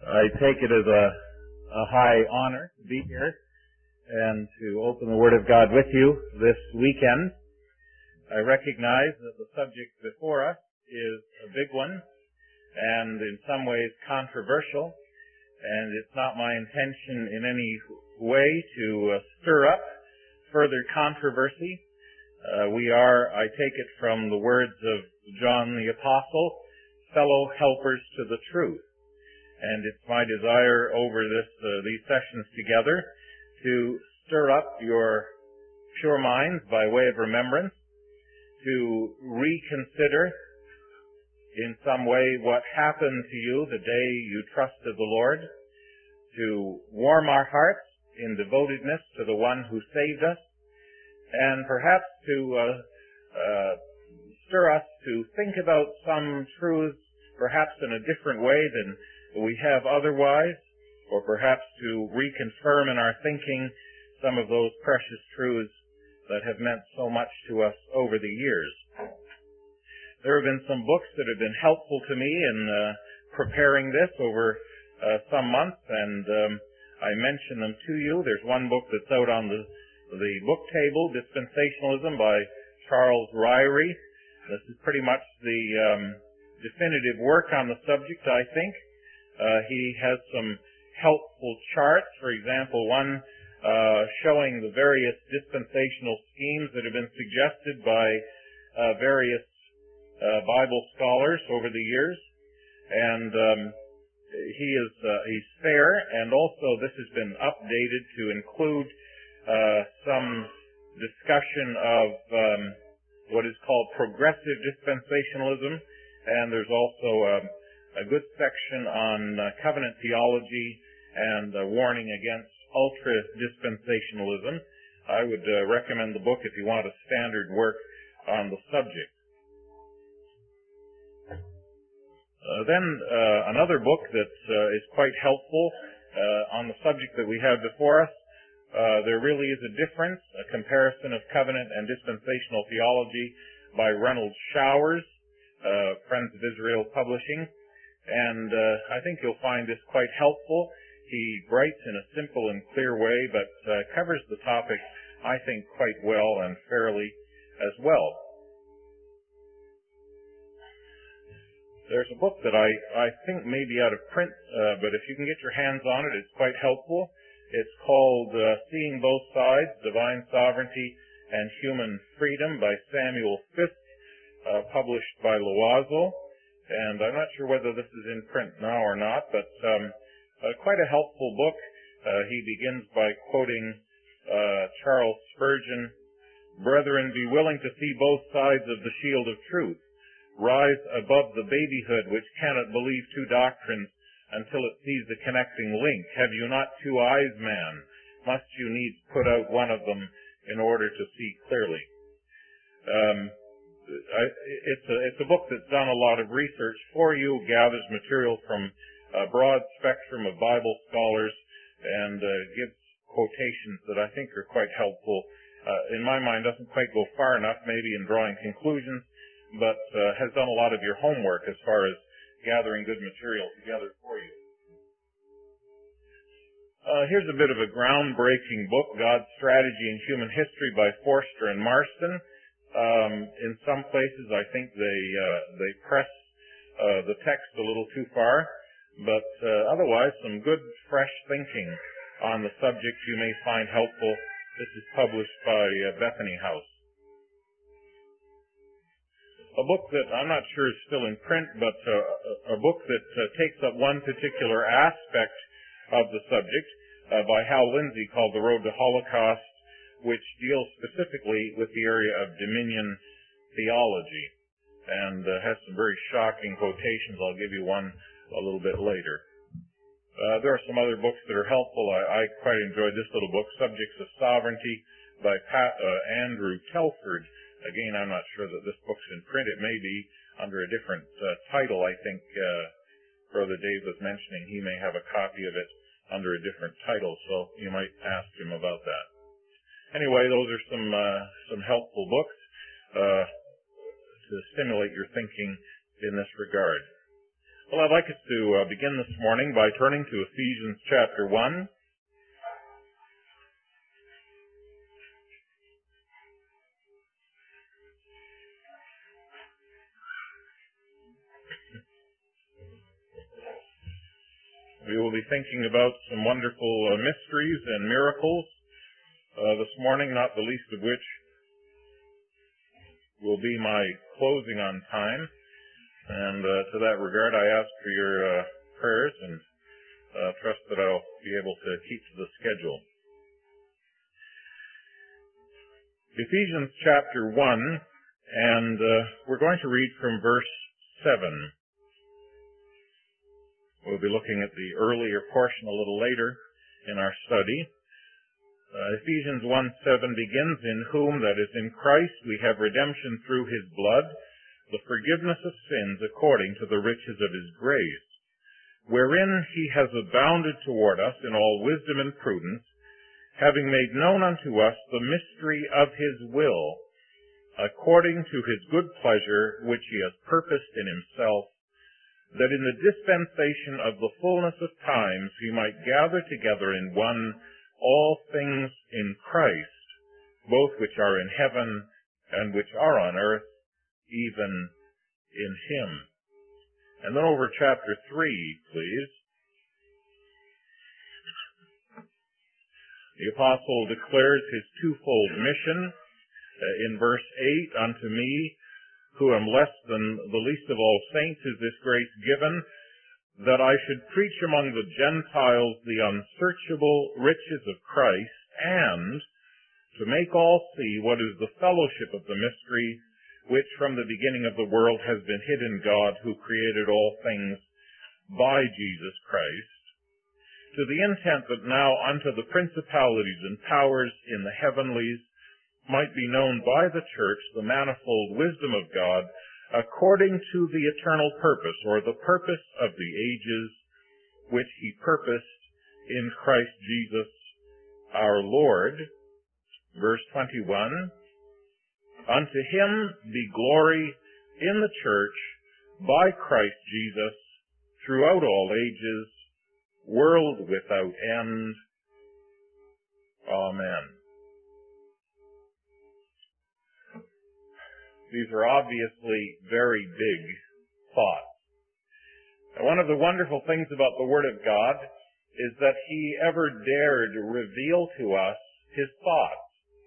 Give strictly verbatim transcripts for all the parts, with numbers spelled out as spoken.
I take it as a, a high honor to be here and to open the Word of God with you this weekend. I recognize that the subject before us is a big one and in some ways controversial, and it's not my intention in any way to uh, stir up further controversy. Uh, we are, I take it from the words of John the Apostle, fellow helpers to the truth. And it's my desire over this uh, these sessions together to stir up your pure minds by way of remembrance, to reconsider in some way what happened to you the day you trusted the Lord, to warm our hearts in devotedness to the one who saved us, and perhaps to uh, uh, stir us to think about some truths perhaps in a different way than we have otherwise, or perhaps to reconfirm in our thinking some of those precious truths that have meant so much to us over the years. There have been some books that have been helpful to me in uh, preparing this over uh, some months, and um, I mention them to you. There's one book that's out on the, the book table, Dispensationalism by Charles Ryrie. This is pretty much the um, definitive work on the subject, I think. Uh, he has some helpful charts, for example, one uh, showing the various dispensational schemes that have been suggested by uh, various uh, Bible scholars over the years. And um, he is uh, he's fair, and also this has been updated to include uh, some discussion of um, what is called progressive dispensationalism, and there's also um, a good section on uh, covenant theology and a warning against ultra-dispensationalism. I would uh, recommend the book if you want a standard work on the subject. Uh, then uh, another book that uh, is quite helpful uh, on the subject that we have before us. Uh, there really is a difference, a comparison of covenant and dispensational theology by Reynolds Showers, uh, Friends of Israel Publishing. And uh, I think you'll find this quite helpful. He writes in a simple and clear way, but uh, covers the topic, I think, quite well and fairly as well. There's a book that I, I think may be out of print, uh, but if you can get your hands on it, it's quite helpful. It's called uh, Seeing Both Sides, Divine Sovereignty and Human Freedom by Samuel Fisk, uh, published by Loiseau. And I'm not sure whether this is in print now or not, but um, uh, quite a helpful book. Uh, he begins by quoting uh, Charles Spurgeon, "Brethren, be willing to see both sides of the shield of truth. Rise above the babyhood which cannot believe two doctrines until it sees the connecting link. Have you not two eyes, man? Must you needs put out one of them in order to see clearly?" Um, I, it's a it's a book that's done a lot of research for you, gathers material from a broad spectrum of Bible scholars, and uh, gives quotations that I think are quite helpful. Uh, in my mind, doesn't quite go far enough, maybe in drawing conclusions, but uh, has done a lot of your homework as far as gathering good material together for you. Uh, here's a bit of a groundbreaking book, God's Strategy in Human History by Forster and Marston. Um, in some places, I think they uh, they press uh, the text a little too far, but uh, otherwise, some good, fresh thinking on the subject you may find helpful. This is published by uh, Bethany House. A book that I'm not sure is still in print, but uh, a book that uh, takes up one particular aspect of the subject uh, by Hal Lindsey called The Road to Holocaust, which deals specifically with the area of dominion theology, and uh, has some very shocking quotations. I'll give you one a little bit later. Uh, there are some other books that are helpful. I, I quite enjoyed this little book, Subjects of Sovereignty by Pat, uh, Andrew Telford. Again, I'm not sure that this book's in print. It may be under a different uh, title. I think uh, Brother Dave was mentioning he may have a copy of it under a different title, so you might ask him about that. Anyway, those are some uh, some helpful books uh, to stimulate your thinking in this regard. Well, I'd like us to uh, begin this morning by turning to Ephesians chapter one. We will be thinking about some wonderful uh, mysteries and miracles uh, this morning, not the least of which will be my closing on time. And uh, to that regard, I ask for your uh, prayers and uh, trust that I'll be able to keep to the schedule. Ephesians chapter one, and uh, we're going to read from verse seven. We'll be looking at the earlier portion a little later in our study. Uh, Ephesians one seven begins, "In whom," that is, in Christ, "we have redemption through his blood, the forgiveness of sins according to the riches of his grace, wherein he has abounded toward us in all wisdom and prudence, having made known unto us the mystery of his will, according to his good pleasure, which he has purposed in himself, that in the dispensation of the fullness of times he might gather together in one all things in Christ, both which are in heaven and which are on earth, even in him." And then over chapter three, please. The apostle declares his twofold mission uh, in verse eight, "Unto me, who am less than the least of all saints, is this grace given, that I should preach among the Gentiles the unsearchable riches of Christ, and to make all see what is the fellowship of the mystery, which from the beginning of the world has been hid in God, who created all things by Jesus Christ, to the intent that now unto the principalities and powers in the heavenlies might be known by the church the manifold wisdom of God, according to the eternal purpose," or the purpose of the ages, "which he purposed in Christ Jesus our Lord." Verse twenty-one, "Unto him be glory in the church by Christ Jesus throughout all ages, world without end. Amen." These are obviously very big thoughts. And one of the wonderful things about the Word of God is that he ever dared reveal to us his thoughts.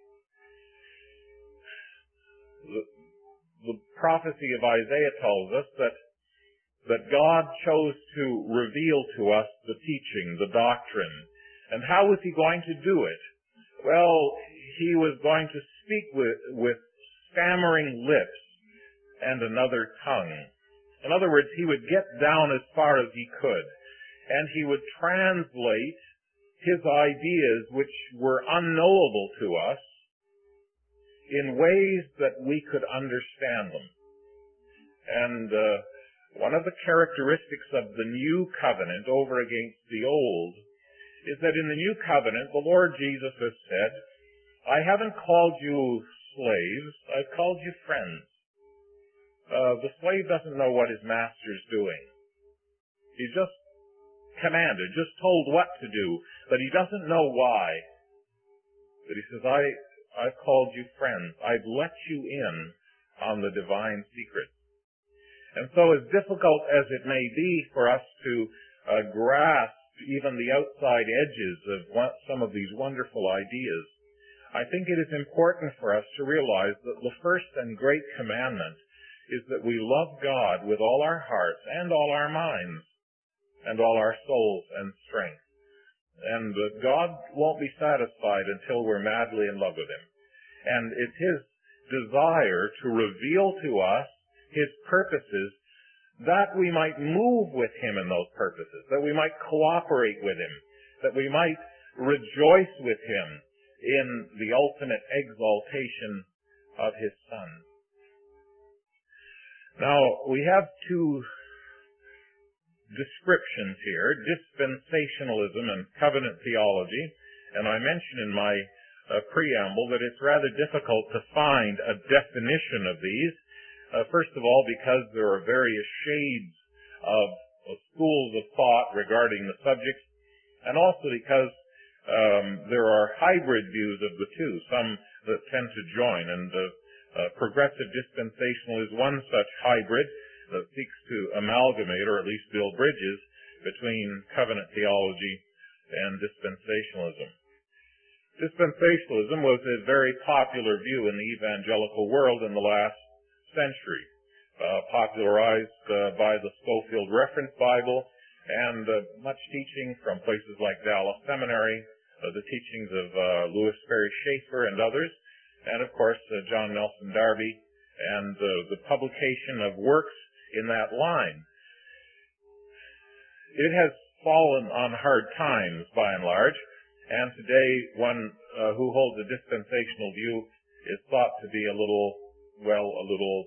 The, the prophecy of Isaiah tells us that, that God chose to reveal to us the teaching, the doctrine. And how was he going to do it? Well, he was going to speak with, with stammering lips and another tongue. In other words, he would get down as far as he could, and he would translate his ideas, which were unknowable to us, in ways that we could understand them. And uh, one of the characteristics of the new covenant over against the old is that in the new covenant, the Lord Jesus has said, "I haven't called you slaves, I've called you friends." Uh, the slave doesn't know what his master's doing. He's just commanded, just told what to do, but he doesn't know why. But he says, I, I've called you friends. I've let you in on the divine secrets. And so as difficult as it may be for us to uh, grasp even the outside edges of what, some of these wonderful ideas, I think it is important for us to realize that the first and great commandment is that we love God with all our hearts and all our minds and all our souls and strength. And that God won't be satisfied until we're madly in love with him. And it's his desire to reveal to us his purposes that we might move with him in those purposes, that we might cooperate with him, that we might rejoice with him in the ultimate exaltation of his Son. Now, we have two descriptions here, dispensationalism and covenant theology, and I mentioned in my uh, preamble that it's rather difficult to find a definition of these. Uh, first of all, because there are various shades of schools of thought regarding the subjects, and also because um, there are hybrid views of the two, some that tend to join, and uh, uh, progressive dispensational is one such hybrid that seeks to amalgamate, or at least build bridges, between covenant theology and dispensationalism. Dispensationalism was a very popular view in the evangelical world in the last century, uh, popularized uh, by the Scofield Reference Bible and uh, much teaching from places like Dallas Seminary, uh, the teachings of uh, Louis Ferry Schaeffer and others, and of course uh, John Nelson Darby, and uh, the publication of works in that line. It has fallen on hard times by and large, and today one uh, who holds a dispensational view is thought to be a little, well, a little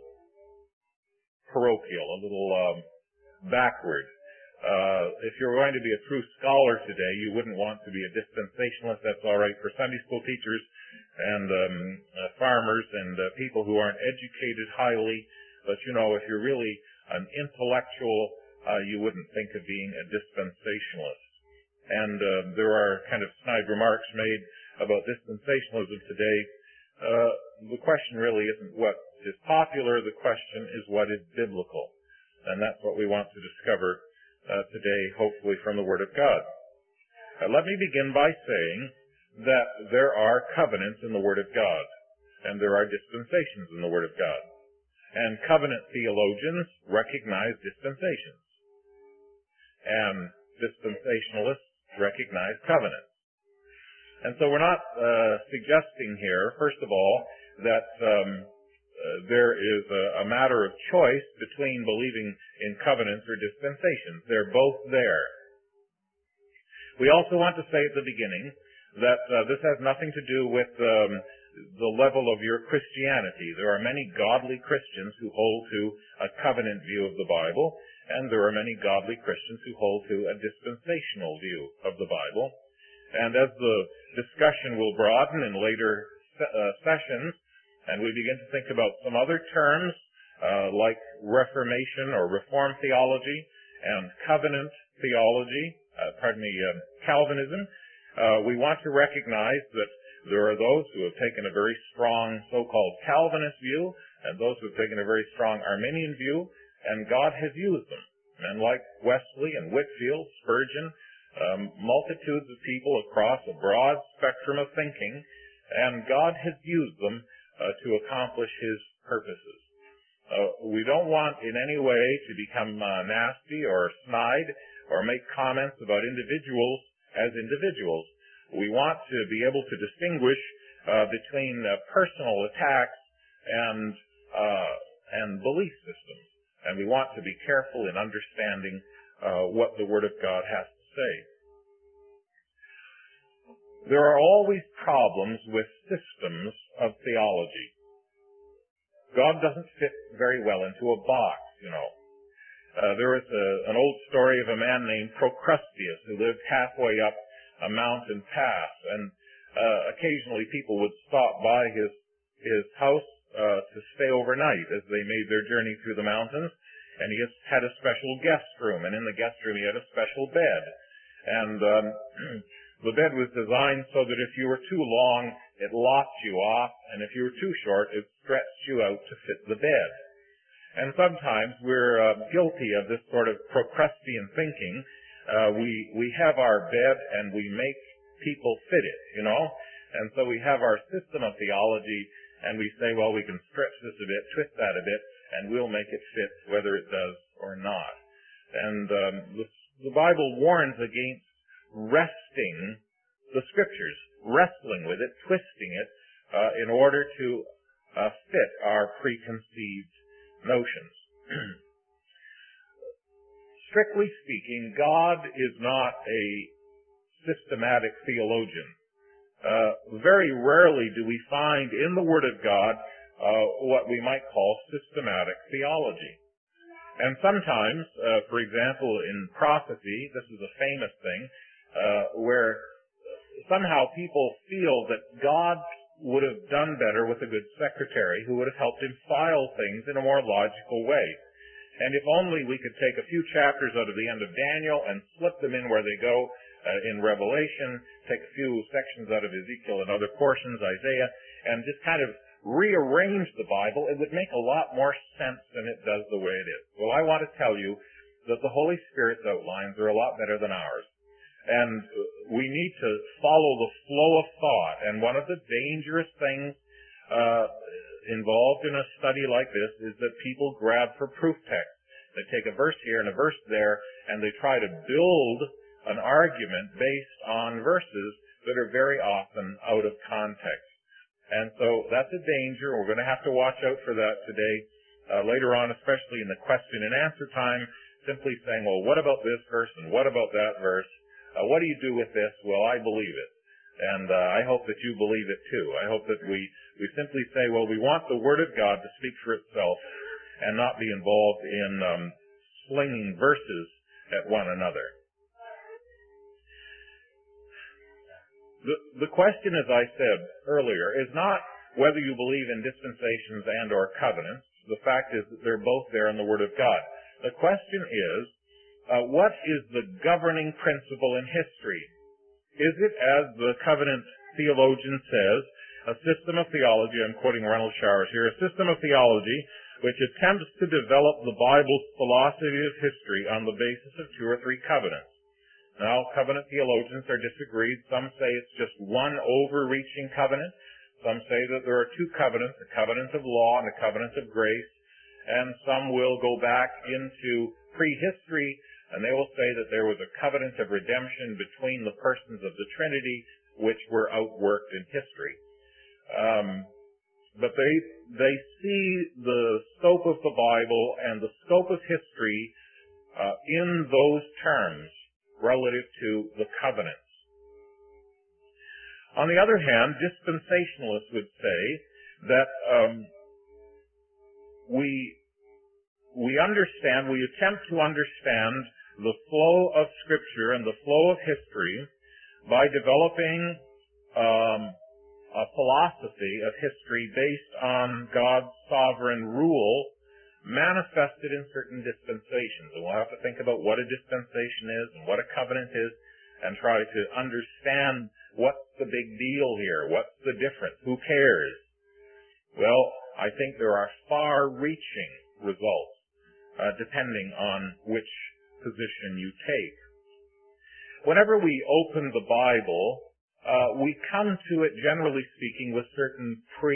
parochial, a little um, backward. Uh, if you're going to be a true scholar today, you wouldn't want to be a dispensationalist. That's all right for Sunday school teachers and um, uh, farmers and uh, people who aren't educated highly. But, you know, if you're really an intellectual, uh, you wouldn't think of being a dispensationalist. And uh, there are kind of snide remarks made about dispensationalism today. Uh, the question really isn't what is popular. The question is what is biblical. And that's what we want to discover uh, today, hopefully from the Word of God. Uh, let me begin by saying that there are covenants in the Word of God, and there are dispensations in the Word of God. And covenant theologians recognize dispensations, and dispensationalists recognize covenants. And so we're not uh, suggesting here, first of all, that um, uh, there is a, a matter of choice between believing in covenants or dispensations. They're both there. We also want to say at the beginning that uh, this has nothing to do with um, the level of your Christianity. There are many godly Christians who hold to a covenant view of the Bible, and there are many godly Christians who hold to a dispensational view of the Bible. And as the discussion will broaden in later se- uh, sessions, and we begin to think about some other terms uh, like Reformation or Reformed theology and covenant theology, uh, pardon me, uh, Calvinism, uh, we want to recognize that there are those who have taken a very strong so-called Calvinist view and those who have taken a very strong Arminian view, and God has used them. Men like Wesley and Whitefield, Spurgeon, um, multitudes of people across a broad spectrum of thinking, and God has used them uh, to accomplish His purposes. Uh, we don't want in any way to become uh, nasty or snide or make comments about individuals as individuals. We want to be able to distinguish uh, between uh, personal attacks and uh, and belief systems, and we want to be careful in understanding uh, what the Word of God has to say. There are always problems with systems of theology. God doesn't fit very well into a box, you know. Uh, there is a, an old story of a man named Procrusteus who lived halfway up a mountain pass, and uh, occasionally people would stop by his his house uh, to stay overnight as they made their journey through the mountains, and he has, had a special guest room, and in the guest room he had a special bed, and um, the bed was designed so that if you were too long, it locked you off, and if you were too short, it stretched you out to fit the bed. And sometimes we're uh, guilty of this sort of Procrustean thinking. Uh, we we have our bed and we make people fit it, you know. And so we have our system of theology, and we say, well, we can stretch this a bit, twist that a bit, and we'll make it fit whether it does or not. And um, the, the Bible warns against wresting the Scriptures, wrestling with it, twisting it, uh, in order to uh, fit our preconceived notions. Strictly speaking, God is not a systematic theologian. Uh, very rarely do we find in the Word of God uh, what we might call systematic theology. And sometimes, uh, for example, in prophecy, this is a famous thing, uh, where somehow people feel that God would have done better with a good secretary who would have helped him file things in a more logical way. And if only we could take a few chapters out of the end of Daniel and slip them in where they go uh, in Revelation, take a few sections out of Ezekiel and other portions, Isaiah, and just kind of rearrange the Bible, it would make a lot more sense than it does the way it is. Well, I want to tell you that the Holy Spirit's outlines are a lot better than ours. And we need to follow the flow of thought. And one of the dangerous things uh, involved in a study like this is that people grab for proof text. They take a verse here and a verse there, and they try to build an argument based on verses that are very often out of context. And so that's a danger. We're going to have to watch out for that today. Uh, later on, especially in the question and answer time, simply saying, well, what about this verse and what about that verse? Uh, what do you do with this? Well, I believe it. And uh, I hope that you believe it too. I hope that we, we simply say, well, we want the Word of God to speak for itself and not be involved in um, slinging verses at one another. The, the question, as I said earlier, is not whether you believe in dispensations and or covenants. The fact is that they're both there in the Word of God. The question is, uh, what is the governing principle in history? Is it, as the covenant theologian says, a system of theology, I'm quoting Reynolds Showers here, a system of theology which attempts to develop the Bible's philosophy of history on the basis of two or three covenants? Now, covenant theologians are disagreed. Some say it's just one overreaching covenant. Some say that there are two covenants, a covenant of law and a covenant of grace. And some will go back into prehistory, and they will say that there was a covenant of redemption between the persons of the Trinity, which were outworked in history. Um, but they they see the scope of the Bible and the scope of history uh, in those terms relative to the covenants. On the other hand, dispensationalists would say that um, we we understand, we attempt to understand the flow of Scripture and the flow of history by developing um, a philosophy of history based on God's sovereign rule manifested in certain dispensations. And we'll have to think about what a dispensation is and what a covenant is and try to understand what's the big deal here, what's the difference, who cares? Well, I think there are far-reaching results uh, depending on which position you take. Whenever we open the Bible, uh, we come to it, generally speaking, with certain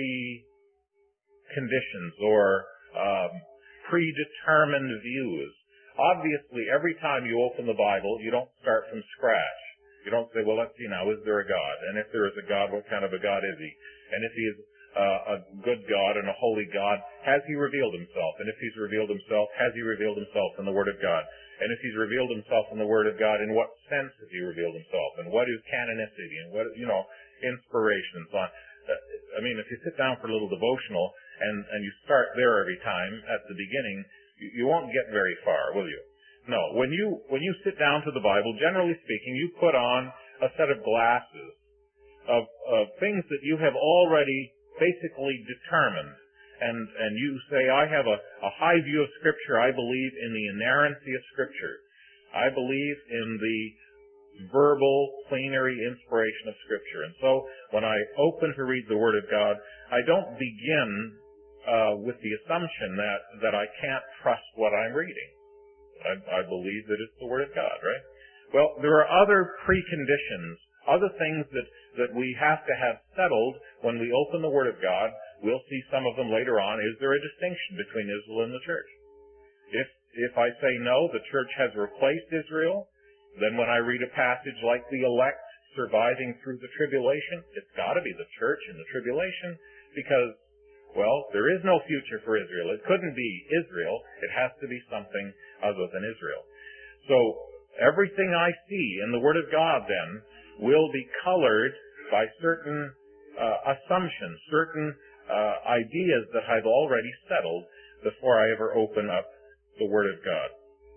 pre-conditions or um, predetermined views. Obviously, every time you open the Bible, you don't start from scratch. You don't say, well, let's see now, is there a God? And if there is a God, what kind of a God is he? And if he is uh, a good God and a holy God, has he revealed himself? And if he's revealed himself, has he revealed himself in the Word of God? And if he's revealed himself in the Word of God, in what sense has he revealed himself? And what is canonicity? And what, you know, inspiration and so on. I mean, if you sit down for a little devotional and, and you start there every time at the beginning, you, you won't get very far, will you? No. When you, when you sit down to the Bible, generally speaking, you put on a set of glasses of, of things that you have already basically determined. And, and you say, I have a, a high view of Scripture. I believe in the inerrancy of Scripture. I believe in the verbal, plenary inspiration of Scripture. And so when I open to read the Word of God, I don't begin uh, with the assumption that, that I can't trust what I'm reading. I, I believe that it's the Word of God, right? Well, there are other preconditions, other things that, that we have to have settled when we open the Word of God. We'll see some of them later on. Is there a distinction between Israel and the church? If if I say no, the church has replaced Israel, then when I read a passage like the elect surviving through the tribulation, it's got to be the church in the tribulation because, well, there is no future for Israel. It couldn't be Israel. It has to be something other than Israel. So everything I see in the Word of God then will be colored by certain uh, assumptions, certain uh, ideas that I've already settled before I ever open up the Word of God.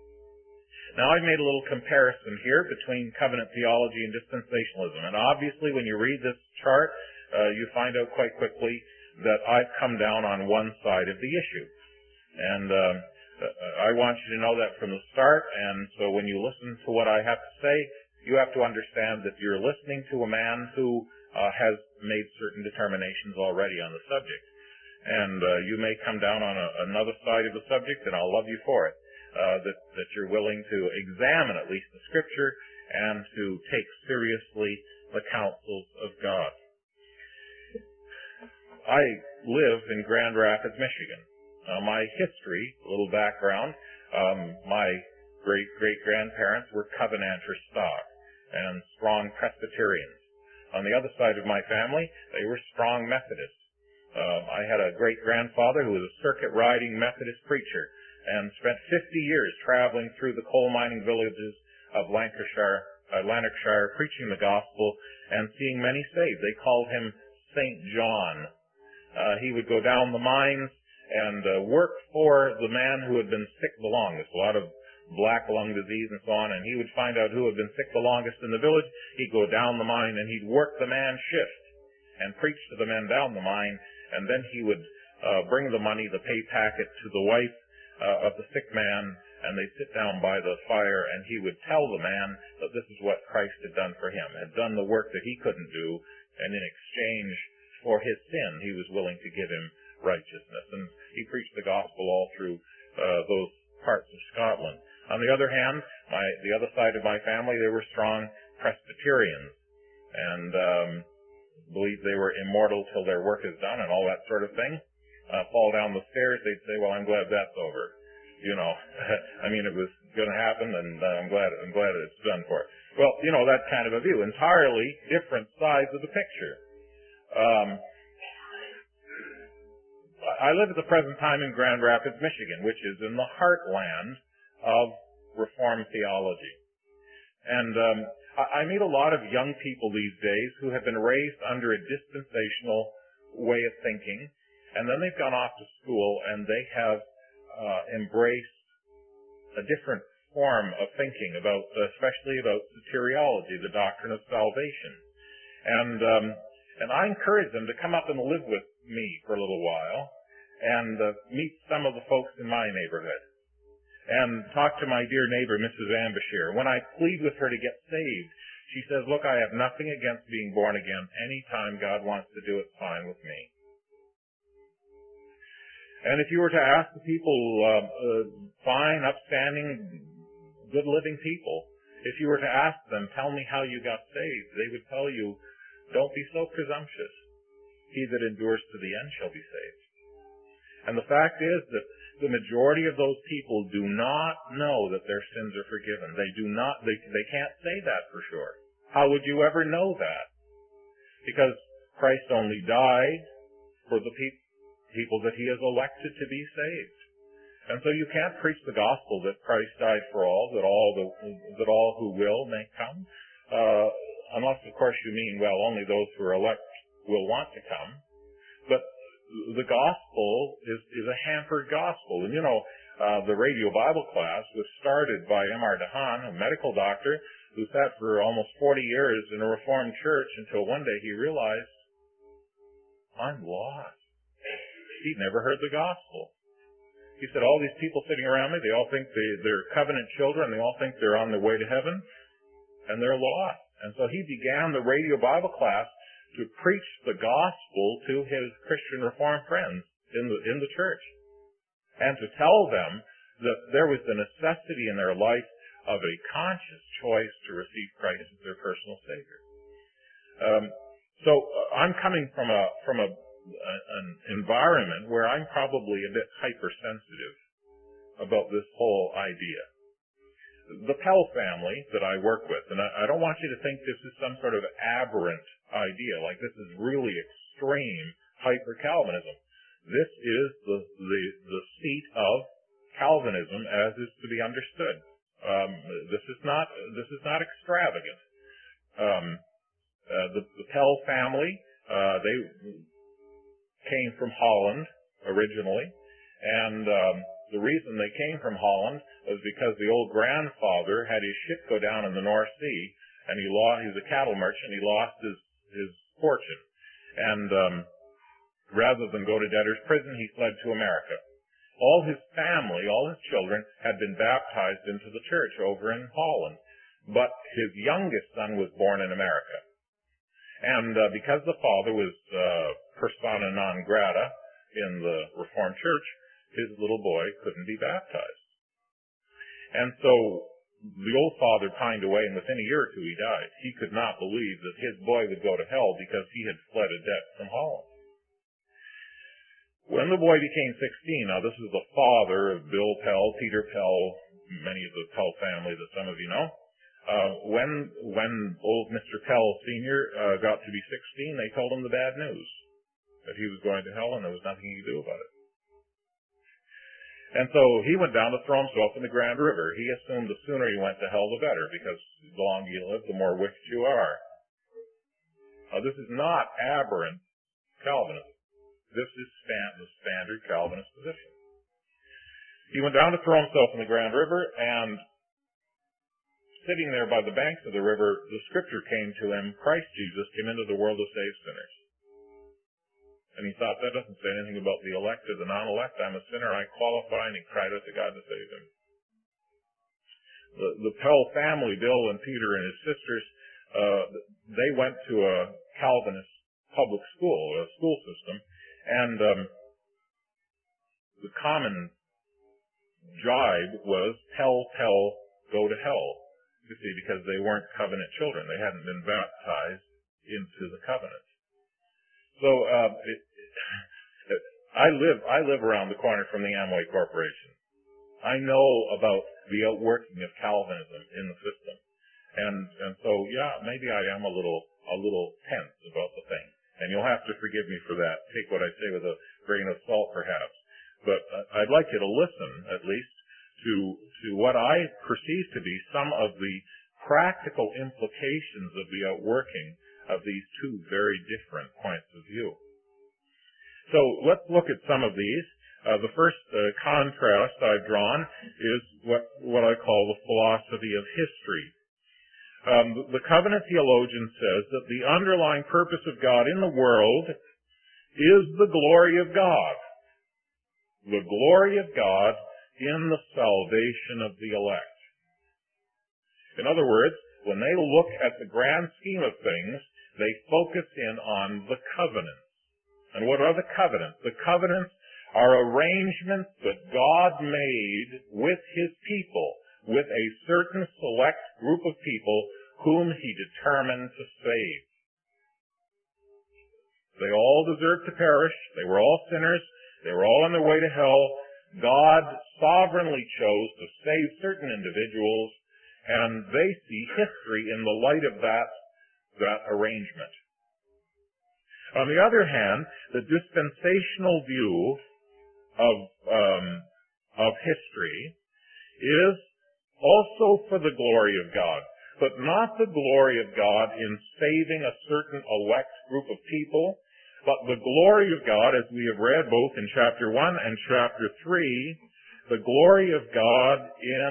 Now, I've made a little comparison here between covenant theology and dispensationalism. And obviously, when you read this chart, uh, you find out quite quickly that I've come down on one side of the issue. And um, Uh, I want you to know that from the start, and so when you listen to what I have to say, you have to understand that you're listening to a man who uh, has made certain determinations already on the subject. And uh, you may come down on a, another side of the subject, and I'll love you for it, uh, that, that you're willing to examine at least the Scripture and to take seriously the counsels of God. I live in Grand Rapids, Michigan. Uh, my history, a little background, um, my great-great-grandparents were Covenanter stock and strong Presbyterians. On the other side of my family, they were strong Methodists. Um, I had a great-grandfather who was a circuit-riding Methodist preacher and spent fifty years traveling through the coal mining villages of Lancashire, uh, Lanarkshire, preaching the gospel and seeing many saved. They called him Saint John. Uh, he would go down the mines and uh, work for the man who had been sick the longest, a lot of black lung disease and so on, and he would find out who had been sick the longest in the village. He'd go down the mine and he'd work the man's shift and preach to the men down the mine, and then he would uh, bring the money, the pay packet, to the wife uh, of the sick man, and they'd sit down by the fire, and he would tell the man that this is what Christ had done for him, had done the work that he couldn't do, and in exchange for his sin, he was willing to give him righteousness. And he preached the gospel all through uh, those parts of Scotland. On the other hand, my, the other side of my family, they were strong Presbyterians and um, believed they were immortal till their work is done and all that sort of thing. Uh, fall down the stairs, they'd say, well, I'm glad that's over. You know, I mean, it was going to happen, and uh, I'm glad I'm glad it's done for it. Well, you know, that kind of a view. Entirely different sides of the picture. Um, I live at the present time in Grand Rapids, Michigan, which is in the heartland of Reformed theology. And um, I, I meet a lot of young people these days who have been raised under a dispensational way of thinking, and then they've gone off to school and they have uh, embraced a different form of thinking about, especially about soteriology, the doctrine of salvation. And um, and I encourage them to come up and live with me for a little while and uh, meet some of the folks in my neighborhood and talk to my dear neighbor, Missus Ambashir. When I plead with her to get saved, she says, look, I have nothing against being born again. Anytime God wants to do it, fine with me. And if you were to ask the people, uh, uh, fine, upstanding, good-living people, if you were to ask them, tell me how you got saved, they would tell you, don't be so presumptuous. He that endures to the end shall be saved. And the fact is that the majority of those people do not know that their sins are forgiven. They do not, they, they can't say that for sure. How would you ever know that? Because Christ only died for the pe- people that he has elected to be saved. And so you can't preach the gospel that Christ died for all, that all the, that all who will may come, uh, unless of course you mean, well, only those who are elect will want to come. But the gospel is, is a hampered gospel. And you know, uh, the radio Bible class was started by M R DeHaan, a medical doctor who sat for almost forty years in a Reformed church until one day he realized, I'm lost. He'd never heard the gospel. He said, all these people sitting around me, they all think they, they're covenant children, they all think they're on their way to heaven, and they're lost. And so he began the radio Bible class to preach the gospel to his Christian Reformed friends in the, in the church, and to tell them that there was the necessity in their life of a conscious choice to receive Christ as their personal Savior. Um, so uh, I'm coming from a from a an environment where I'm probably a bit hypersensitive about this whole idea. The Pell family that I work with, and I, I don't want you to think this is some sort of aberrant idea, like this is really extreme hyper-Calvinism. This is the, the, the seat of Calvinism as is to be understood. Um, this is not this is not extravagant. Um, uh, the, the Pell family, uh, they came from Holland originally, and um, the reason they came from Holland was because the old grandfather had his ship go down in the North Sea, and he lost. He was a cattle merchant. He lost his his fortune, and um, rather than go to debtor's prison, he fled to America. all his family, all his children, had been baptized into the church over in Holland. But his youngest son was born in America. And uh, because the father was uh, persona non grata in the Reformed Church, his little boy couldn't be baptized. And so the old father pined away, and within a year or two he died. He could not believe that his boy would go to hell because he had fled a debt from Holland. When the boy became sixteen, now this is the father of Bill Pell, Peter Pell, many of the Pell family that some of you know. Uh, when when old Mister Pell Senior uh, got to be sixteen, they told him the bad news, that he was going to hell and there was nothing he could do about it. And so he went down to throw himself in the Grand River. He assumed the sooner he went to hell the better, because the longer you live, the more wicked you are. Now this is not aberrant Calvinism. This is stand, the standard Calvinist position. He went down to throw himself in the Grand River, and sitting there by the banks of the river, the scripture came to him, Christ Jesus came into the world to save sinners. And he thought, that doesn't say anything about the elect or the non-elect. I'm a sinner, I qualify, and he cried out to God to save him. The, the Pell family, Bill and Peter and his sisters, uh, they went to a Calvinist public school, a school system, and um, the common jibe was, tell, tell, go to hell. You see, because they weren't covenant children. They hadn't been baptized into the covenant. So uh, it, it, I live I live around the corner from the Amway Corporation. I know about the outworking of Calvinism in the system, and and so yeah, maybe I am a little a little tense about the thing, and you'll have to forgive me for that. Take what I say with a grain of salt, perhaps, but uh, I'd like you to listen at least to to what I perceive to be some of the practical implications of the outworking of these two very different points of view. So let's look at some of these. Uh, the first uh, contrast I've drawn is what, what I call the philosophy of history. Um, the covenant theologian says that the underlying purpose of God in the world is the glory of God. The glory of God in the salvation of the elect. In other words, when they look at the grand scheme of things, they focus in on the covenants. And what are the covenants? The covenants are arrangements that God made with his people, with a certain select group of people whom he determined to save. They all deserved to perish. They were all sinners. They were all on their way to hell. God sovereignly chose to save certain individuals, and they see history in the light of that that arrangement. On the other hand, the dispensational view of um, of history is also for the glory of God, but not the glory of God in saving a certain elect group of people, but the glory of God, as we have read both in chapter one and chapter three, the glory of God in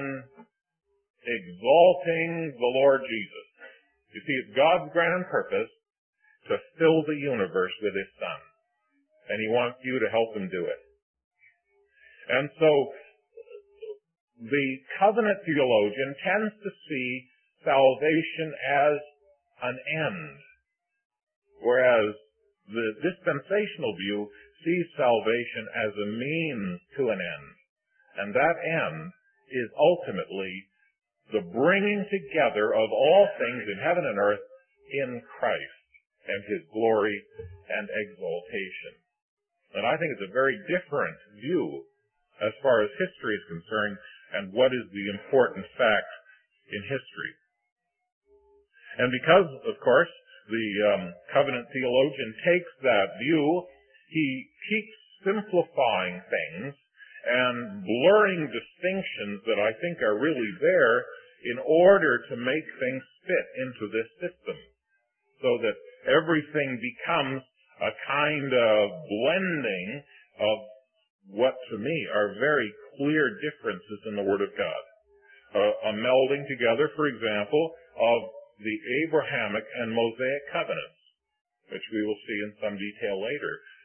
exalting the Lord Jesus. You see, it's God's grand purpose to fill the universe with his Son. And he wants you to help him do it. And so, the covenant theologian tends to see salvation as an end, whereas the dispensational view sees salvation as a means to an end. And that end is ultimately the bringing together of all things in heaven and earth in Christ and his glory and exaltation. And I think it's a very different view as far as history is concerned and what is the important fact in history. And because, of course, the um, covenant theologian takes that view, he keeps simplifying things and blurring distinctions that I think are really there in order to make things fit into this system, so that everything becomes a kind of blending of what to me are very clear differences in the Word of God. Uh, a melding together, for example, of the Abrahamic and Mosaic covenants, which we will see in some detail later.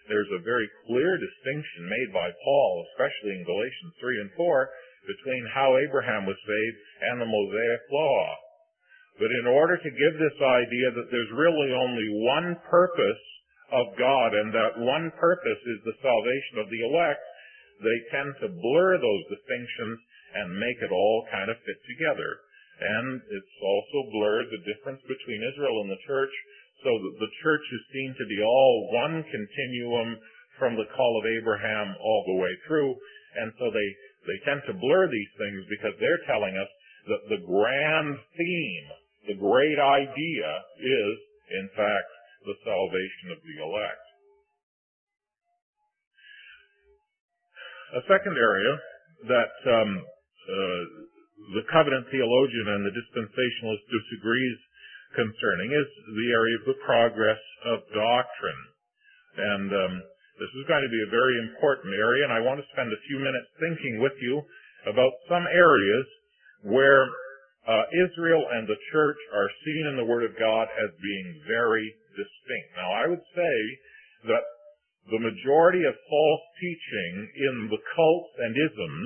there's a very clear distinction made by Paul, especially in Galatians three and four, between how Abraham was saved and the Mosaic law. But in order to give this idea that there's really only one purpose of God, and that one purpose is the salvation of the elect, they tend to blur those distinctions and make it all kind of fit together. And it's also blurred the difference between Israel and the church, so that the church is seen to be all one continuum from the call of Abraham all the way through. And so they, they tend to blur these things because they're telling us that the grand theme, the great idea is, in fact, the salvation of the elect. A second area that um, uh, the covenant theologian and the dispensationalist disagrees concerning is the area of the progress of doctrine. And um, this is going to be a very important area, and I want to spend a few minutes thinking with you about some areas where uh, Israel and the church are seen in the Word of God as being very distinct. Now, I would say that the majority of false teaching in the cults and isms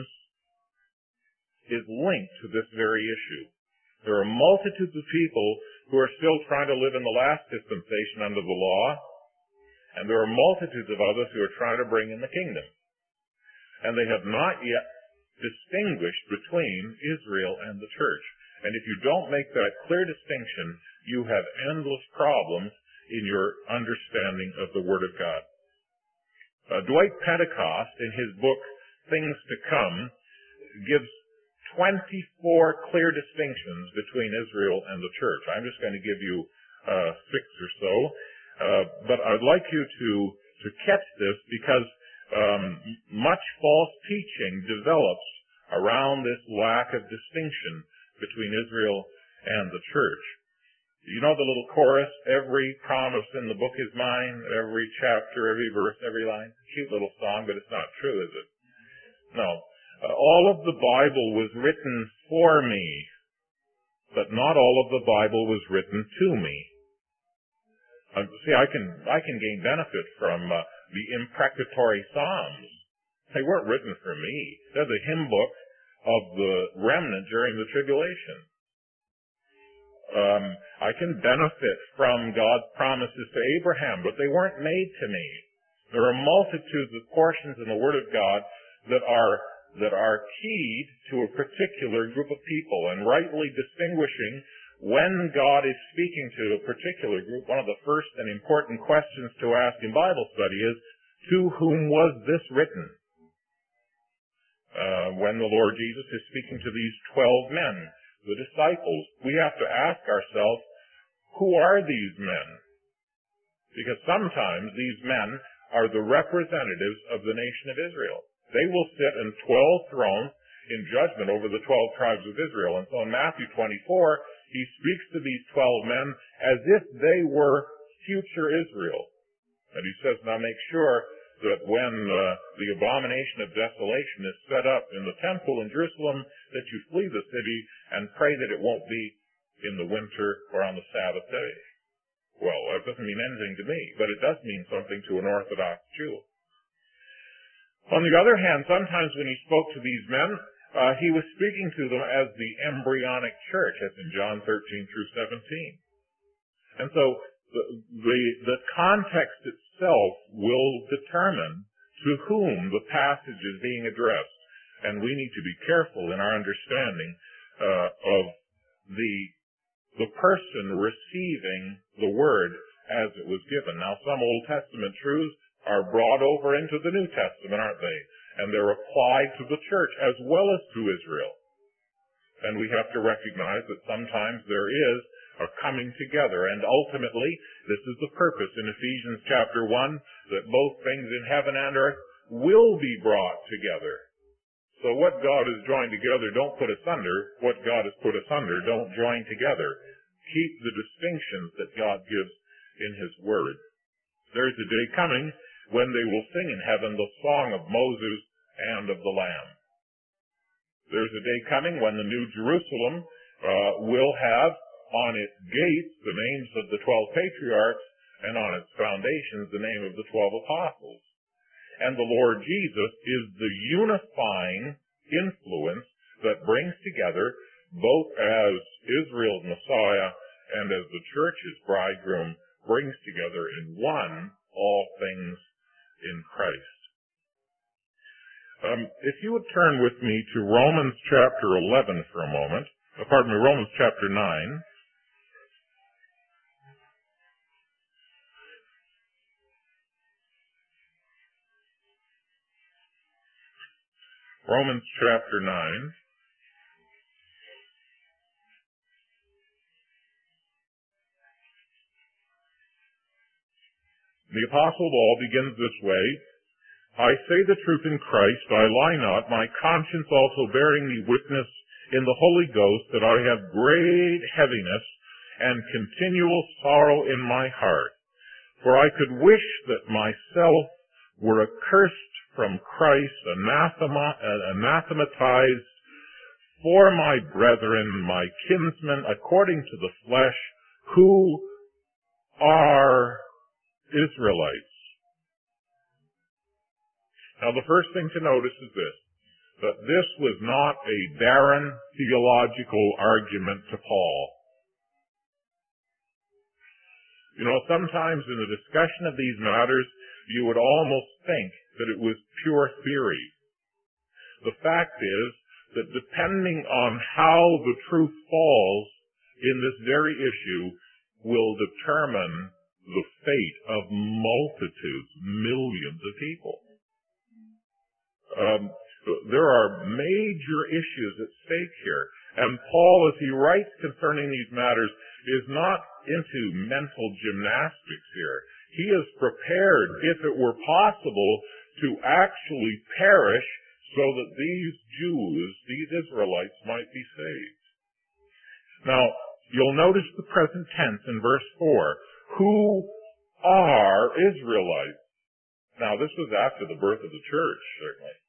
is linked to this very issue. There are multitudes of people who are still trying to live in the last dispensation under the law, and there are multitudes of others who are trying to bring in the kingdom. And they have not yet distinguished between Israel and the church. And if you don't make that clear distinction, you have endless problems in your understanding of the Word of God. Uh, Dwight Pentecost, in his book, Things to Come, gives twenty-four clear distinctions between Israel and the church. I'm just going to give you uh, six or so. Uh, but I'd like you to, to catch this because um, much false teaching develops around this lack of distinction between Israel and the church. You know the little chorus, every promise in the book is mine, every chapter, every verse, every line? Cute little song, but it's not true, is it? No. Uh, all of the Bible was written for me, but not all of the Bible was written to me. Uh, see, I can I can gain benefit from uh, the imprecatory Psalms. They weren't written for me. They're the hymn book of the remnant during the tribulation. Um, I can benefit from God's promises to Abraham, but they weren't made to me. There are multitudes of portions in the Word of God that are that are keyed to a particular group of people, and rightly distinguishing when God is speaking to a particular group. One of the first and important questions to ask in Bible study is, to whom was this written? Uh, when the Lord Jesus is speaking to these twelve men, the disciples, we have to ask ourselves, who are these men? Because sometimes these men are the representatives of the nation of Israel. They will sit in twelve thrones in judgment over the twelve tribes of Israel. And so in Matthew twenty-four, he speaks to these twelve men as if they were future Israel. And he says, now make sure that when uh, the abomination of desolation is set up in the temple in Jerusalem, that you flee the city and pray that it won't be in the winter or on the Sabbath day. Well, that doesn't mean anything to me, but it does mean something to an Orthodox Jew. On the other hand, sometimes when he spoke to these men, uh, he was speaking to them as the embryonic church, as in John thirteen through seventeen. And so the, the, the context itself will determine to whom the passage is being addressed. And we need to be careful in our understanding uh, of the, the person receiving the word as it was given. Now, some Old Testament truths are brought over into the New Testament, aren't they? And they're applied to the church as well as to Israel. And we have to recognize that sometimes there is a coming together. And ultimately, this is the purpose in Ephesians chapter one, that both things in heaven and earth will be brought together. So what God has joined together, don't put asunder. What God has put asunder, don't join together. Keep the distinctions that God gives in His Word. There's a day coming when they will sing in heaven the song of Moses and of the Lamb. There's a day coming when the New Jerusalem uh, will have on its gates the names of the twelve patriarchs, and on its foundations the name of the twelve apostles. And the Lord Jesus is the unifying influence that brings together, both as Israel's Messiah and as the church's bridegroom, brings together in one all things in Christ. Um, if you would turn with me to Romans chapter eleven for a moment, uh, pardon me, Romans chapter nine. Romans chapter nine. The Apostle Paul begins this way, I say the truth in Christ, I lie not, my conscience also bearing me witness in the Holy Ghost that I have great heaviness and continual sorrow in my heart. For I could wish that myself were accursed from Christ, anathema, anathematized for my brethren, my kinsmen, according to the flesh, who are Israelites. Now the first thing to notice is this, that this was not a barren theological argument to Paul. You know, sometimes in the discussion of these matters, you would almost think that it was pure theory. The fact is that depending on how the truth falls in this very issue will determine the fate of multitudes, millions of people. Um, there are major issues at stake here. And Paul, as he writes concerning these matters, is not into mental gymnastics here. He is prepared, if it were possible, to actually perish so that these Jews, these Israelites, might be saved. Now, you'll notice the present tense in verse four. Who are Israelites? Now, this was after the birth of the church, certainly.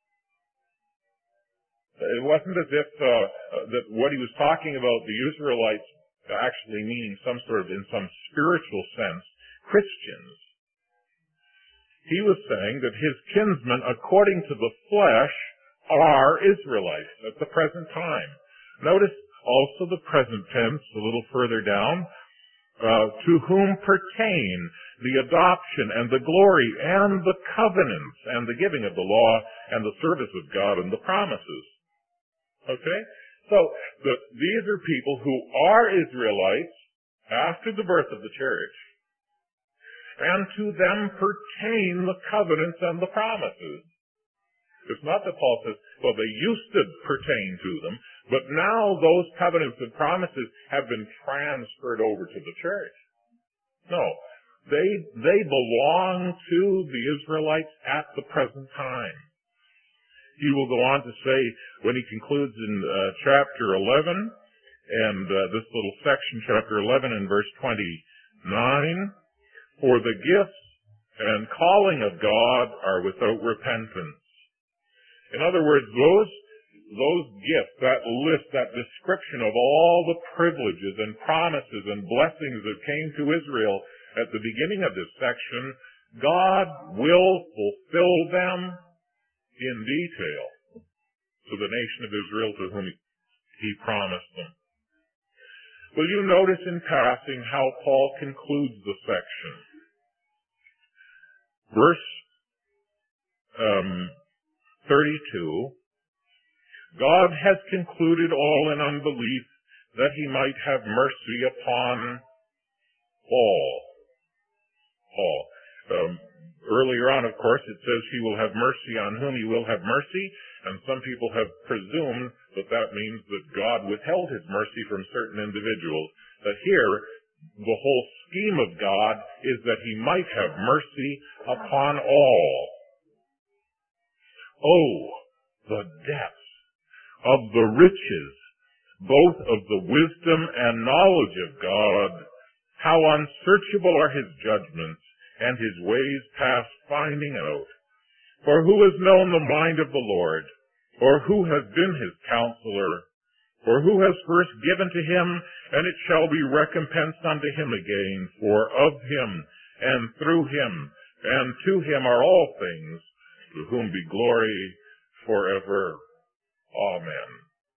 It wasn't as if uh, that what he was talking about, the Israelites actually meaning some sort of, in some spiritual sense, Christians. He was saying that his kinsmen, according to the flesh, are Israelites at the present time. Notice also the present tense a little further down. Uh, to whom pertain the adoption and the glory and the covenants and the giving of the law and the service of God and the promises. Okay? So, the, these are people who are Israelites after the birth of the church, and to them pertain the covenants and the promises. It's not that Paul says, well, they used to pertain to them, but now those covenants and promises have been transferred over to the church. No. They, they belong to the Israelites at the present time. He will go on to say, when he concludes in uh, chapter eleven, and uh, this little section, chapter eleven and verse twenty-nine, for the gifts and calling of God are without repentance. In other words, those, those gifts, that list, that description of all the privileges and promises and blessings that came to Israel at the beginning of this section, God will fulfill them in detail to the nation of Israel to whom he promised them. Will you notice in passing how Paul concludes the section? Verse um, thirty-two, God has concluded all in unbelief that he might have mercy upon all. All. Um, earlier on, of course, it says he will have mercy on whom he will have mercy, and some people have presumed that that means that God withheld his mercy from certain individuals. But here, the whole scheme of God is that he might have mercy upon all. Oh, the depths of the riches, both of the wisdom and knowledge of God. How unsearchable are his judgments, and his ways past finding out. For who has known the mind of the Lord? Or who has been his counselor? For who has first given to him, and it shall be recompensed unto him again? For of him, and through him, and to him are all things, to whom be glory forever. Amen.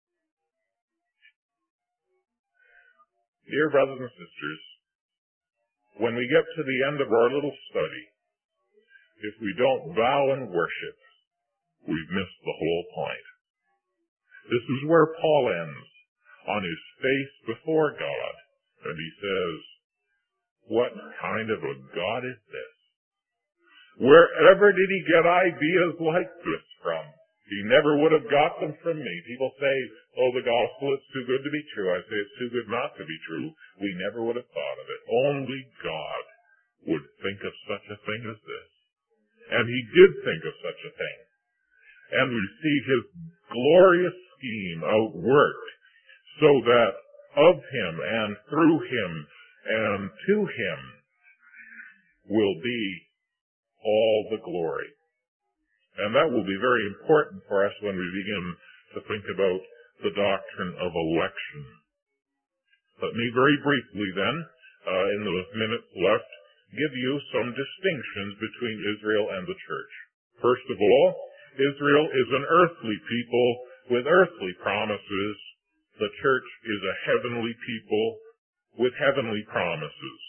Dear brothers and sisters, when we get to the end of our little study, if we don't bow and worship, we've missed the whole point. This is where Paul ends, on his face before God, and he says, what kind of a God is this? Wherever did he get ideas like this from? He never would have got them from me. People say, oh, the gospel is too good to be true. I say it's too good not to be true. We never would have thought of it. Only God would think of such a thing as this. And he did think of such a thing. And we see his glorious scheme outworked so that of him and through him and to him will be all the glory. And that will be very important for us when we begin to think about the doctrine of election. Let me very briefly then, uh, in the minutes left, give you some distinctions between Israel and the church. First of all, Israel is an earthly people with earthly promises. The church is a heavenly people with heavenly promises.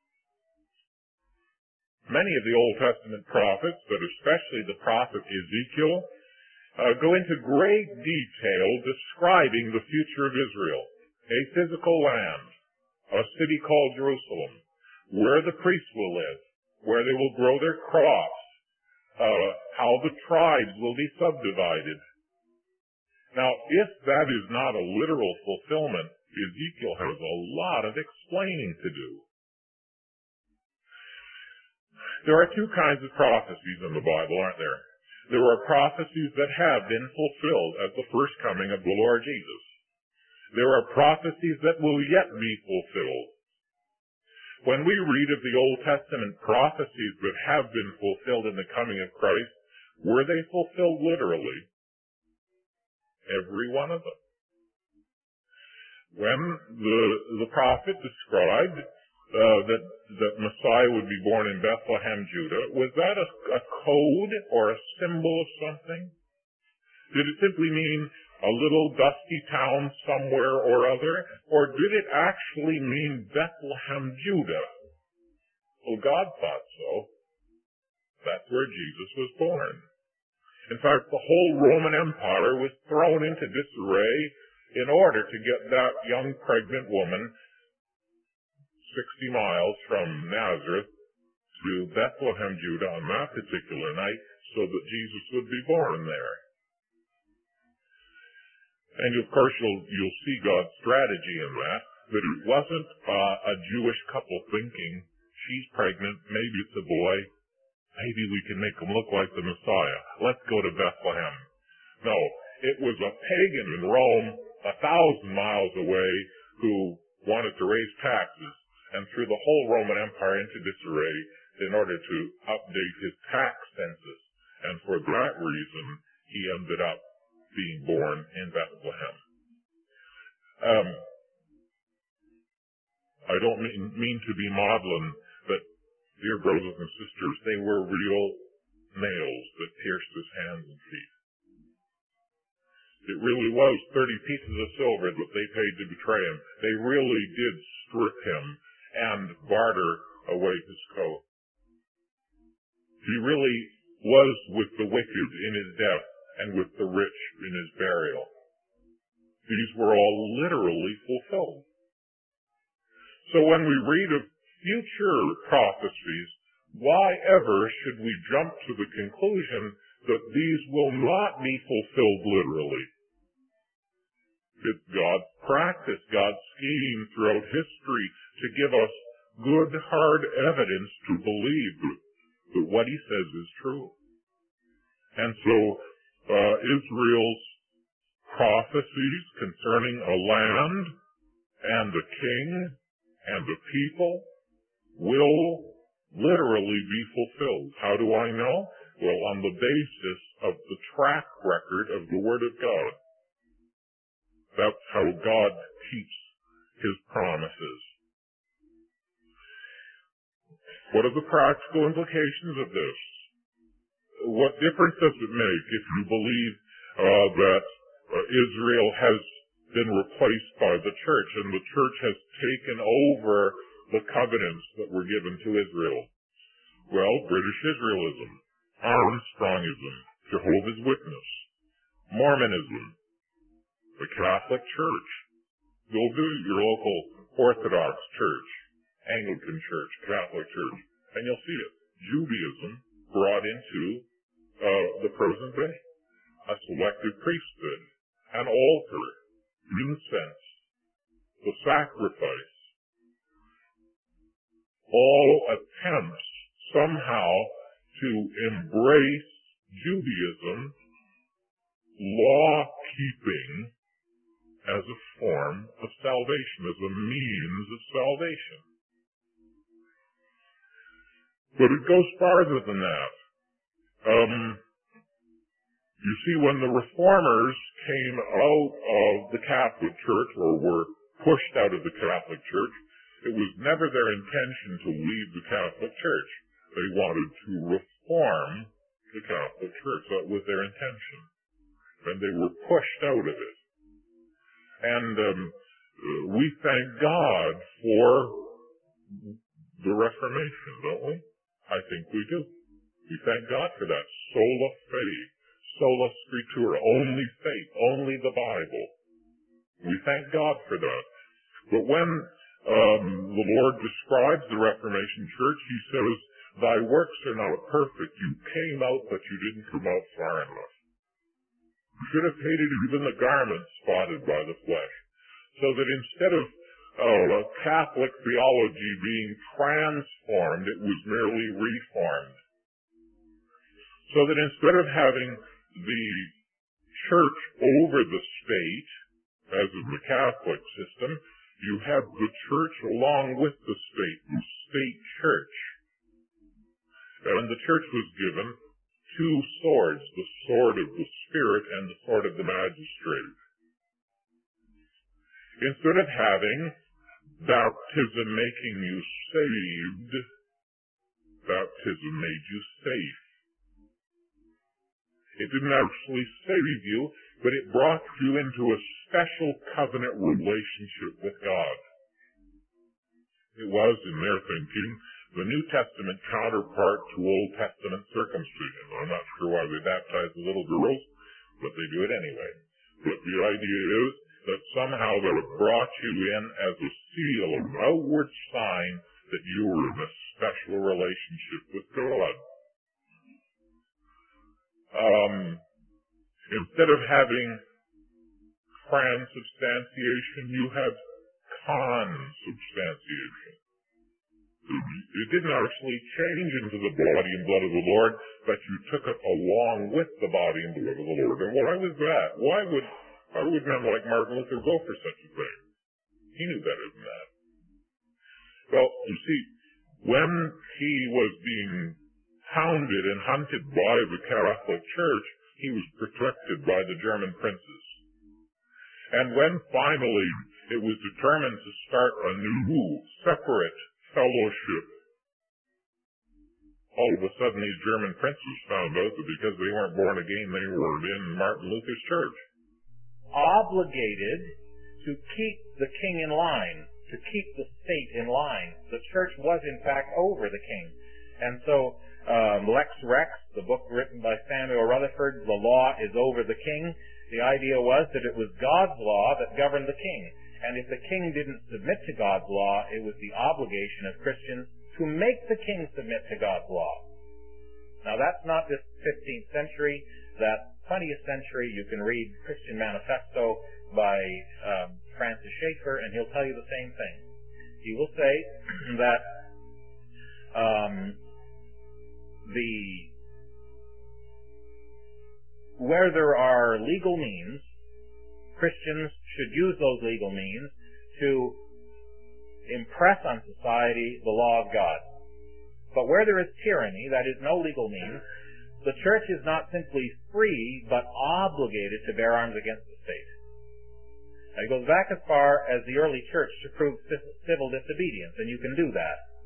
Many of the Old Testament prophets, but especially the prophet Ezekiel, uh, go into great detail describing the future of Israel. A physical land, a city called Jerusalem, where the priests will live, where they will grow their crops, uh, how the tribes will be subdivided. Now, if that is not a literal fulfillment, Ezekiel has a lot of explaining to do. There are two kinds of prophecies in the Bible, aren't there? There are prophecies that have been fulfilled at the first coming of the Lord Jesus. There are prophecies that will yet be fulfilled. When we read of the Old Testament prophecies that have been fulfilled in the coming of Christ, were they fulfilled literally? Every one of them. When the, the prophet described uh, that, that Messiah would be born in Bethlehem, Judah, was that a, a code or a symbol of something? Did it simply mean a little dusty town somewhere or other? Or did it actually mean Bethlehem, Judah? Well, God thought so. That's where Jesus was born. In fact, the whole Roman Empire was thrown into disarray in order to get that young pregnant woman sixty miles from Nazareth to Bethlehem, Judah on that particular night so that Jesus would be born there. And of course, you'll, you'll see God's strategy in that, that it wasn't uh, a Jewish couple thinking, she's pregnant, maybe it's a boy, maybe we can make him look like the Messiah. Let's go to Bethlehem. No, it was a pagan in Rome, a thousand miles away, who wanted to raise taxes and threw the whole Roman Empire into disarray in order to update his tax census. And for that reason, he ended up being born in Bethlehem. Um, I don't mean, mean to be maudlin, but dear brothers and sisters, they were real nails that pierced his hands and feet. It really was thirty pieces of silver that they paid to betray him. They really did strip him and barter away his coat. He really was with the wicked in his death and with the rich in his burial. These were all literally fulfilled. So when we read of future prophecies, why ever should we jump to the conclusion that these will not be fulfilled literally? It's God's practice, God's scheme throughout history to give us good, hard evidence to believe that what he says is true. And so uh, Israel's prophecies concerning a land and a king and a people will literally be fulfilled. How do I know? Well, on the basis of the track record of the Word of God. That's how God keeps his promises. What are the practical implications of this? What difference does it make if you believe uh, that uh, Israel has been replaced by the church and the church has taken over the covenants that were given to Israel? Well, British Israelism, Armstrongism, Jehovah's Witness, Mormonism, the Catholic Church. Go visit your local Orthodox Church, Anglican Church, Catholic Church, and you'll see it. Judaism brought into uh, the present day. A selective priesthood, an altar, incense, the sacrifice. All attempts somehow to embrace Judaism, law-keeping, as a form of salvation, as a means of salvation. But it goes farther than that. Um, you see, when the Reformers came out of the Catholic Church, or were pushed out of the Catholic Church, it was never their intention to leave the Catholic Church. They wanted to reform the Catholic Church. That was their intention. And they were pushed out of it. And um, we thank God for the Reformation, don't we? I think we do. We thank God for that. Sola fide, sola scriptura, only faith, only the Bible. We thank God for that. But when um, the Lord describes the Reformation Church, He says, "Thy works are not perfect. You came out, but you didn't come out far enough. You should have hated even the garment spotted by the flesh." So that instead of oh, a Catholic theology being transformed, it was merely reformed. So that instead of having the church over the state, as in the Catholic system, you have the church along with the state, the state church. And the church was given two swords, the sword of the Spirit and the sword of the magistrate. Instead of having baptism making you saved, baptism made you safe. It didn't actually save you, but it brought you into a special covenant relationship with God. It was, in their thinking, the New Testament counterpart to Old Testament circumcision. I'm not sure why they baptize the little girls, but they do it anyway. But the idea is that somehow that it brought you in as a seal, an outward sign that you were in a special relationship with God. Um, instead of having transubstantiation, you have consubstantiation. It didn't actually change into the body and blood of the Lord, but you took it along with the body and blood of the Lord. And why was that? Why would why would men like Martin Luther go for such a thing? He knew better than that. Well, you see, when he was being hounded and hunted by the Catholic Church, he was protected by the German princes. And when finally it was determined to start a new, separate fellowship, all of a sudden these German princes found out that because they weren't born again, they weren't in Martin Luther's church. Obligated to keep the king in line, to keep the state in line. The church was in fact over the king. And so um, Lex Rex, the book written by Samuel Rutherford, The Law is Over the King, the idea was that it was God's law that governed the king. And if the king didn't submit to God's law, it was the obligation of Christians to make the king submit to God's law. Now that's not just fifteenth century, that's twentieth century. You can read Christian Manifesto by um, Francis Schaeffer, and he'll tell you the same thing. He will say that um, the where there are legal means, Christians should use those legal means to impress on society the law of God. But where there is tyranny, that is no legal means, the church is not simply free, but obligated to bear arms against the state. Now, it goes back as far as the early church to prove civil disobedience, and you can do that.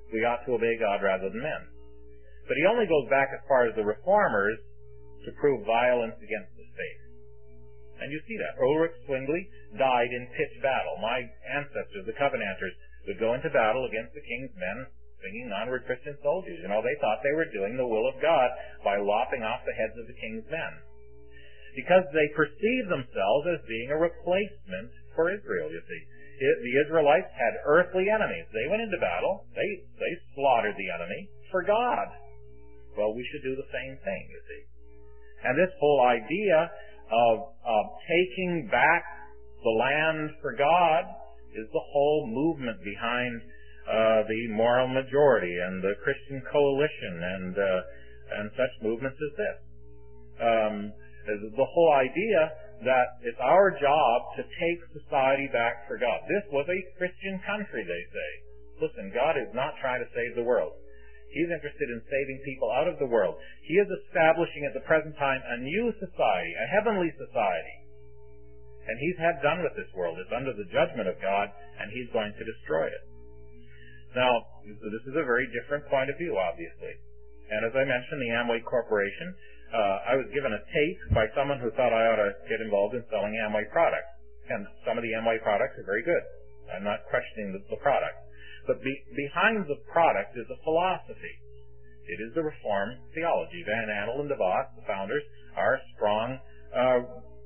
we ought to obey God rather than men. But he only goes back as far as the reformers to prove violence against the state. And you see that. Ulrich Zwingli died in pitched battle. My ancestors, the Covenanters, would go into battle against the king's men singing onward Christian soldiers. You know, they thought they were doing the will of God by lopping off the heads of the king's men. Because they perceived themselves as being a replacement for Israel, you see. It, the Israelites had earthly enemies. They went into battle. They, they slaughtered the enemy for God. Well, we should do the same thing, you see. And this whole idea of, of taking back the land for God is the whole movement behind uh, the moral majority and the Christian coalition and uh, and such movements as this. Um, the whole idea that it's our job to take society back for God. This was a Christian country, they say. Listen, God is not trying to save the world. He's interested in saving people out of the world. He is establishing at the present time a new society, a heavenly society. And he's had done with this world. It's under the judgment of God, and he's going to destroy it. Now, this is a very different point of view, obviously. And as I mentioned, the Amway Corporation, uh, I was given a tape by someone who thought I ought to get involved in selling Amway products. And some of the Amway products are very good. I'm not questioning the, the product. But be, behind the product is a philosophy. It is the Reformed theology. Van Andel and DeVos, the founders, are strong uh,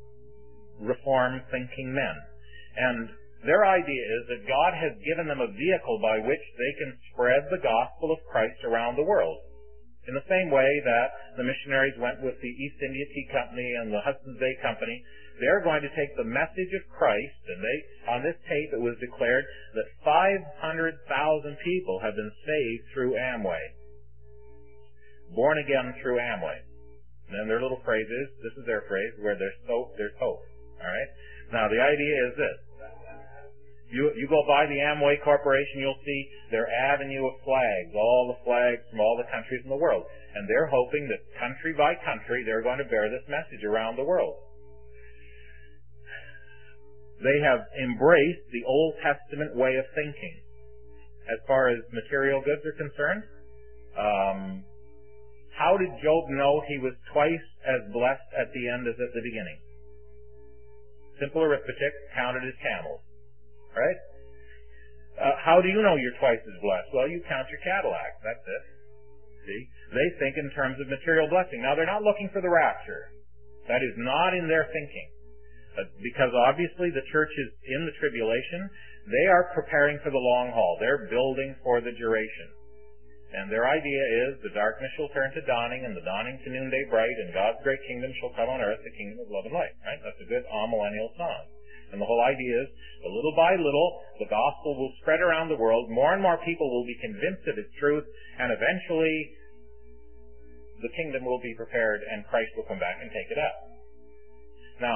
Reformed thinking men. And their idea is that God has given them a vehicle by which they can spread the gospel of Christ around the world. In the same way that the missionaries went with the East India Tea Company and the Hudson's Bay Company, they're going to take the message of Christ, and they, on this tape it was declared that five hundred thousand people have been saved through Amway. Born again through Amway. And then their little phrase is, this is their phrase, where there's hope, there's hope. Alright? Now the idea is this. You, you go by the Amway Corporation, you'll see their avenue of flags, all the flags from all the countries in the world. And they're hoping that country by country, they're going to bear this message around the world. They have embraced the Old Testament way of thinking. As far as material goods are concerned, um, how did Job know he was twice as blessed at the end as at the beginning? Simple arithmetic, counted his camels. Right? Uh, how do you know you're twice as blessed? Well, you count your Cadillac. That's it. See? They think in terms of material blessing. Now, they're not looking for the rapture. That is not in their thinking. Uh, because obviously the church is in the tribulation. They are preparing for the long haul. They're building for the duration. And their idea is the darkness shall turn to dawning and the dawning to noonday bright and God's great kingdom shall come on earth, the kingdom of love and light. Right? That's a good amillennial song. And the whole idea is, little by little, the gospel will spread around the world. More and more people will be convinced of its truth, and eventually the kingdom will be prepared and Christ will come back and take it up. Now,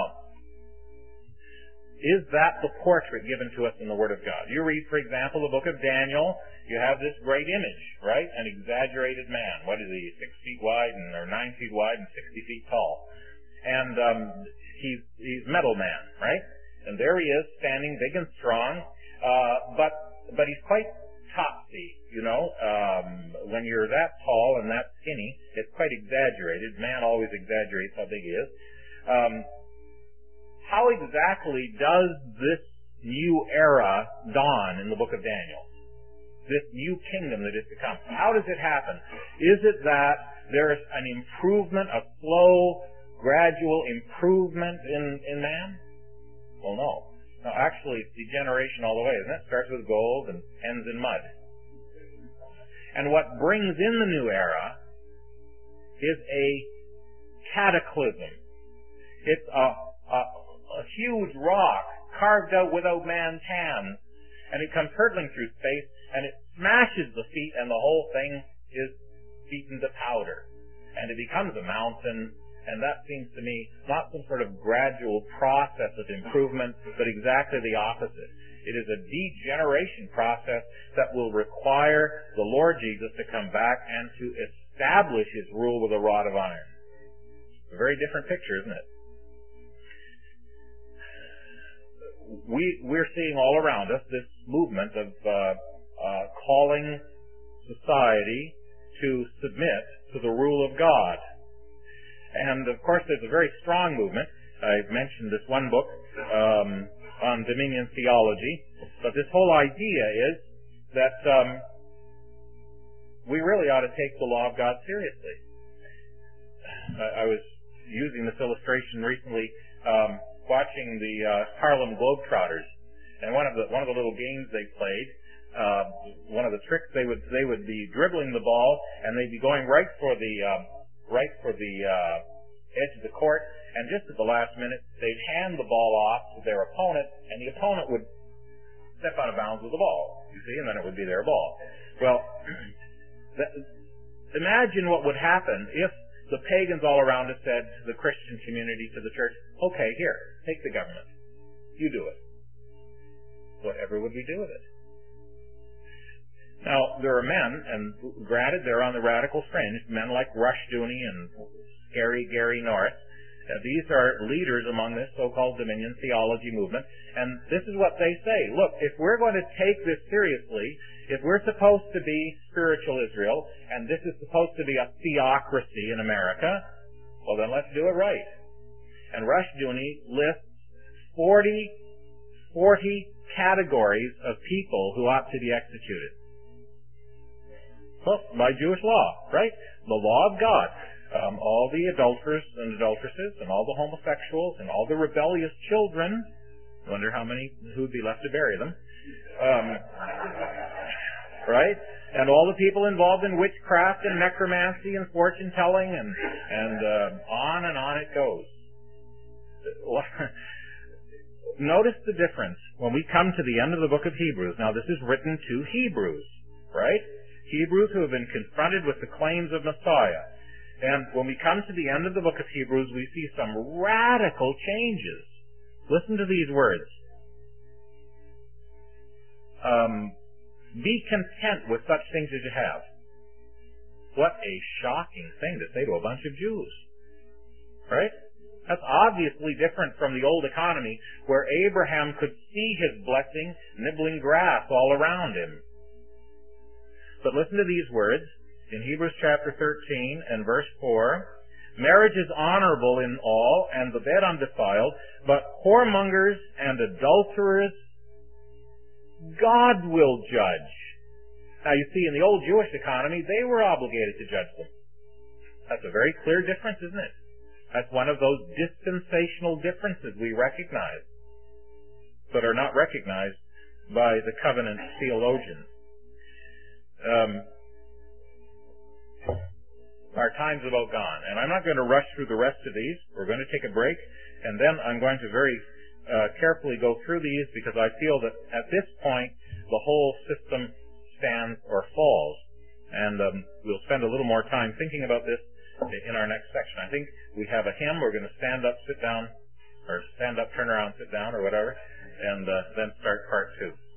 is that the portrait given to us in the Word of God? You read, for example, the book of Daniel. You have this great image, right? An exaggerated man. What is he? Six feet wide and or nine feet wide and sixty feet tall. And um, he's he's metal man, right? And there he is, standing big and strong, uh, but but he's quite topsy, you know. Um, when you're that tall and that skinny, it's quite exaggerated. Man always exaggerates how big he is. Um, how exactly does this new era dawn in the book of Daniel? This new kingdom that is to come. How does it happen? Is it that there's an improvement, a slow, gradual improvement in, in man? Well, no. No, actually, it's degeneration all the way, isn't it? It starts with gold and ends in mud. And what brings in the new era is a cataclysm. It's a, a, a huge rock carved out without man's hands, and it comes hurtling through space, and it smashes the feet, and the whole thing is beaten to powder. And it becomes a mountain. And that seems to me not some sort of gradual process of improvement, but exactly the opposite. It is a degeneration process that will require the Lord Jesus to come back and to establish His rule with a rod of iron. A very different picture, isn't it? We, we're seeing all around us this movement of uh, uh, calling society to submit to the rule of God. And of course there's a very strong movement. I've mentioned this one book um, on dominion theology, but this whole idea is that um, we really ought to take the law of God seriously. I, I was using this illustration recently, um, watching the uh, Harlem Globetrotters, and one of the one of the little games they played, uh, one of the tricks they would they would be dribbling the ball, and they'd be going right for the um, right for the uh, edge of the court, and just at the last minute they'd hand the ball off to their opponent, and the opponent would step out of bounds with the ball, you see, and then it would be their ball. Well, imagine what would happen if the pagans all around us said to the Christian community, to the church, okay, here, take the government. You do it. Whatever would we do with it? Now, there are men, and granted they're on the radical fringe, men like Rushdoony and Scary Gary North. Uh, these are leaders among this so-called dominion theology movement, and this is what they say. Look, if we're going to take this seriously, if we're supposed to be spiritual Israel, and this is supposed to be a theocracy in America, well then let's do it right. And Rushdoony lists forty, forty categories of people who ought to be executed. Well, by Jewish law, right? The law of God. Um, all the adulterers and adulteresses, and all the homosexuals, and all the rebellious children. Wonder how many who would be left to bury them. Um, right? And all the people involved in witchcraft and necromancy and fortune telling, and and uh, on and on it goes. Notice the difference when we come to the end of the book of Hebrews. Now, this is written to Hebrews, right? Hebrews who have been confronted with the claims of Messiah. And when we come to the end of the book of Hebrews, we see some radical changes. Listen to these words. Um, be content with such things as you have. What a shocking thing to say to a bunch of Jews. Right? That's obviously different from the old economy where Abraham could see his blessing nibbling grass all around him. But listen to these words. In Hebrews chapter thirteen and verse four, marriage is honorable in all, and the bed undefiled, but whoremongers and adulterers God will judge. Now you see, in the old Jewish economy, they were obligated to judge them. That's a very clear difference, isn't it? That's one of those dispensational differences we recognize, but are not recognized by the covenant theologians. Um, Our time's about gone, and I'm not going to rush through the rest of these. We're going to take a break, and then I'm going to very uh, carefully go through these because I feel that at this point the whole system stands or falls, and um, we'll spend a little more time thinking about this in our next section. I think we have a hymn. We're going to stand up, sit down, or stand up, turn around, sit down, or whatever, and uh, then start part two.